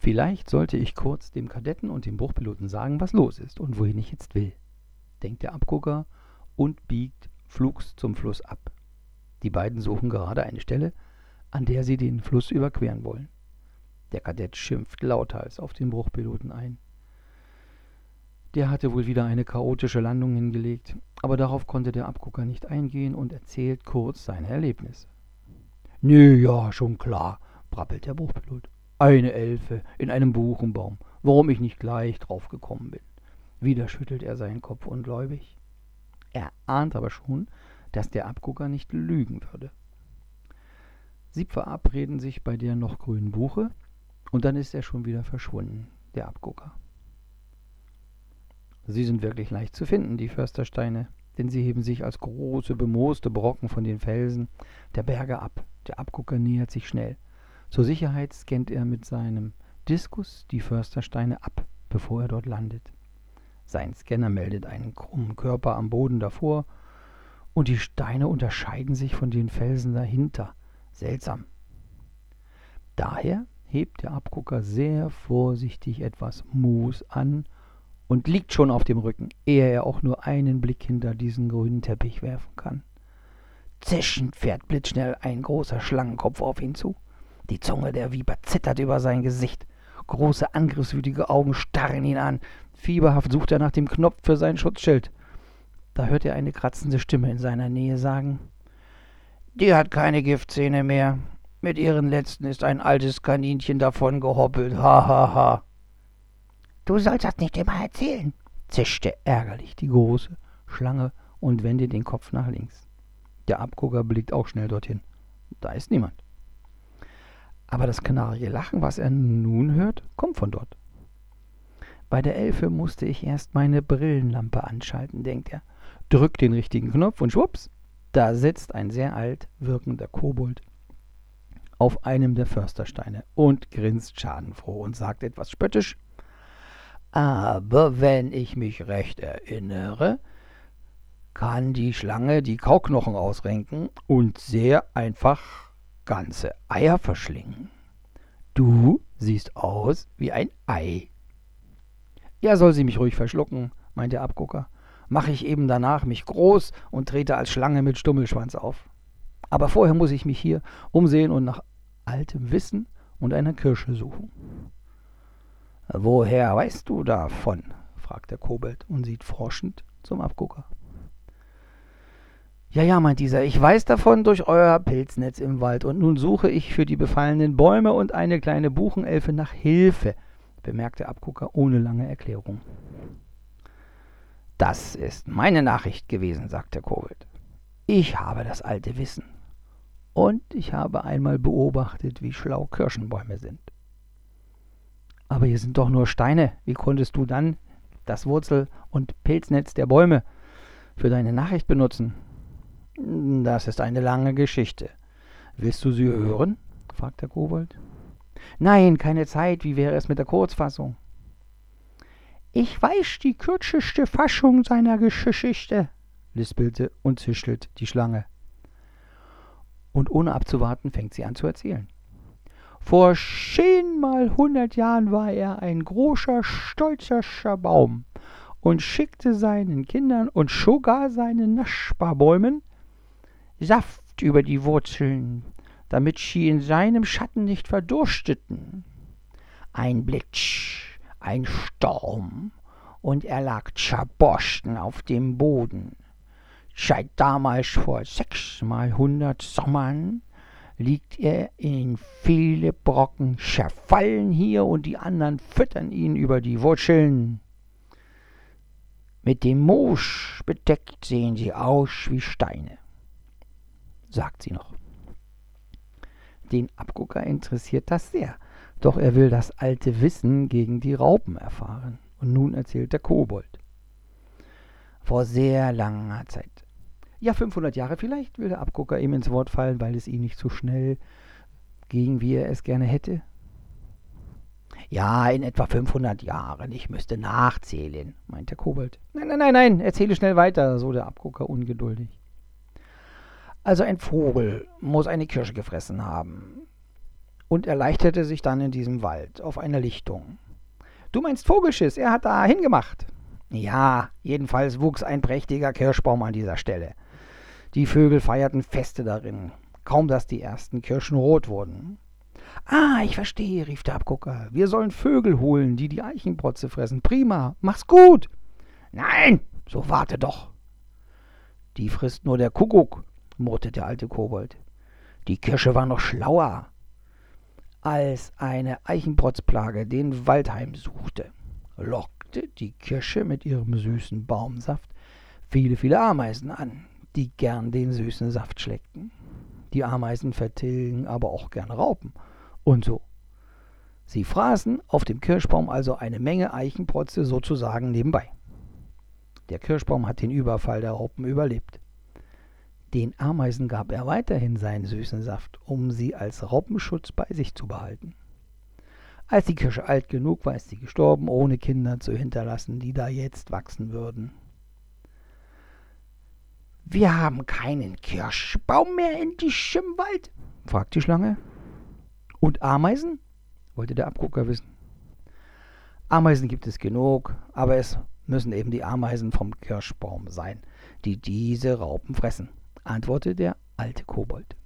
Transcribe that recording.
Vielleicht sollte ich kurz dem Kadetten und dem Bruchpiloten sagen, was los ist und wohin ich jetzt will, denkt der Abgucker und biegt flugs zum Fluss ab. Die beiden suchen gerade eine Stelle, an der sie den Fluss überqueren wollen. Der Kadett schimpft lauthals auf den Bruchpiloten ein. Der hatte wohl wieder eine chaotische Landung hingelegt, aber darauf konnte der Abgucker nicht eingehen und erzählt kurz seine Erlebnisse. »Nö, ja, schon klar«, brabbelt der Bruchpilot. »Eine Elfe in einem Buchenbaum, warum ich nicht gleich drauf gekommen bin.« Wieder schüttelt er seinen Kopf ungläubig. Er ahnt aber schon, dass der Abgucker nicht lügen würde. Sie verabreden sich bei der noch grünen Buche und dann ist er schon wieder verschwunden, der Abgucker. Sie sind wirklich leicht zu finden, die Förstersteine, denn sie heben sich als große, bemooste Brocken von den Felsen der Berge ab. Der Abgucker nähert sich schnell. Zur Sicherheit scannt er mit seinem Diskus die Förstersteine ab, bevor er dort landet. Sein Scanner meldet einen krummen Körper am Boden davor und die Steine unterscheiden sich von den Felsen dahinter. Seltsam. Daher hebt der Abgucker sehr vorsichtig etwas Moos an und liegt schon auf dem Rücken, ehe er auch nur einen Blick hinter diesen grünen Teppich werfen kann. Zischend fährt blitzschnell ein großer Schlangenkopf auf ihn zu. Die Zunge der Viper zittert über sein Gesicht. Große, angriffswütige Augen starren ihn an. Fieberhaft sucht er nach dem Knopf für sein Schutzschild. Da hört er eine kratzende Stimme in seiner Nähe sagen: »Die hat keine Giftzähne mehr. Mit ihren letzten ist ein altes Kaninchen davon gehoppelt. Ha, ha, ha.« »Du sollst das nicht immer erzählen«, zischte ärgerlich die große Schlange und wendet den Kopf nach links. Der Abgucker blickt auch schnell dorthin. Da ist niemand. Aber das knarrige Lachen, was er nun hört, kommt von dort. Bei der Elfe musste ich erst meine Brillenlampe anschalten, denkt er, drückt den richtigen Knopf und schwupps, da sitzt ein sehr alt wirkender Kobold auf einem der Förstersteine und grinst schadenfroh und sagt etwas spöttisch: »Aber wenn ich mich recht erinnere, kann die Schlange die Kauknochen ausrenken und sehr einfach ganze Eier verschlingen. Du siehst aus wie ein Ei.« »Ja, soll sie mich ruhig verschlucken«, meint der Abgucker. »Mache ich eben danach mich groß und trete als Schlange mit Stummelschwanz auf. Aber vorher muss ich mich hier umsehen und nach altem Wissen und einer Kirsche suchen.« »Woher weißt du davon?«, fragt der Kobold und sieht forschend zum Abgucker. »Ja, meint dieser, ich weiß davon durch euer Pilznetz im Wald und nun suche ich für die befallenen Bäume und eine kleine Buchenelfe nach Hilfe«, bemerkt der Abgucker ohne lange Erklärung. »Das ist meine Nachricht gewesen«, sagt der Kobold. »Ich habe das alte Wissen und ich habe einmal beobachtet, wie schlau Kirschenbäume sind.« »Aber hier sind doch nur Steine. Wie konntest du dann das Wurzel- und Pilznetz der Bäume für deine Nachricht benutzen?« »Das ist eine lange Geschichte. Willst du sie hören?«, fragt der Kobold. »Nein, keine Zeit. Wie wäre es mit der Kurzfassung?« »Ich weiß die kürzeste Fassung seiner Geschichte«, lispelte und zischelte die Schlange. Und ohne abzuwarten fängt sie an zu erzählen. »Vor 10 mal 100 Jahren war er ein großer, stolzer Baum und schickte seinen Kindern und sogar seinen Nachbarbäumen Saft über die Wurzeln, damit sie in seinem Schatten nicht verdursteten. Ein Blitz, ein Sturm, und er lag zerborsten auf dem Boden. Seit damals vor 6 mal 100 Sommern liegt er in viele Brocken zerfallen hier und die anderen füttern ihn über die Wurzeln. Mit dem Moos bedeckt sehen sie aus wie Steine«, sagt sie noch. Den Abgucker interessiert das sehr, doch er will das alte Wissen gegen die Raupen erfahren. Und nun erzählt der Kobold. Vor sehr langer Zeit. Ja, 500 Jahre vielleicht, will der Abgucker ihm ins Wort fallen, weil es ihm nicht so schnell ging, wie er es gerne hätte. »Ja, in etwa 500 Jahren. Ich müsste nachzählen«, meint der Kobold. Nein, erzähle schnell weiter«, so der Abgucker ungeduldig. »Also ein Vogel muss eine Kirsche gefressen haben. und erleichterte sich dann in diesem Wald auf einer Lichtung. »Du meinst Vogelschiss, er hat da hingemacht.« »Ja, jedenfalls wuchs ein prächtiger Kirschbaum an dieser Stelle. Die Vögel feierten Feste darin, kaum dass die ersten Kirschen rot wurden.« »Ah, ich verstehe«, rief der Abgucker. »Wir sollen Vögel holen, die die Eichenprotze fressen. Prima, mach's gut.« »Nein, so warte doch.« »Die frisst nur der Kuckuck«, murrte der alte Kobold. Die Kirsche war noch schlauer, als eine Eichenprotzplage den Wald heimsuchte. Lockte die Kirsche mit ihrem süßen Baumsaft viele Ameisen an, die gern den süßen Saft schleckten. Die Ameisen vertilgen aber auch gern Raupen. Und so. Sie fraßen auf dem Kirschbaum also eine Menge Eichenprotze sozusagen nebenbei. Der Kirschbaum hat den Überfall der Raupen überlebt. Den Ameisen gab er weiterhin seinen süßen Saft, um sie als Raupenschutz bei sich zu behalten. Als die Kirsche alt genug war, ist sie gestorben, ohne Kinder zu hinterlassen, die da jetzt wachsen würden. »Wir haben keinen Kirschbaum mehr in diesem Wald?« fragte die Schlange. »Und Ameisen?« wollte der Abgucker wissen. »Ameisen gibt es genug, aber es müssen eben die Ameisen vom Kirschbaum sein, die diese Raupen fressen«, antwortete der alte Kobold.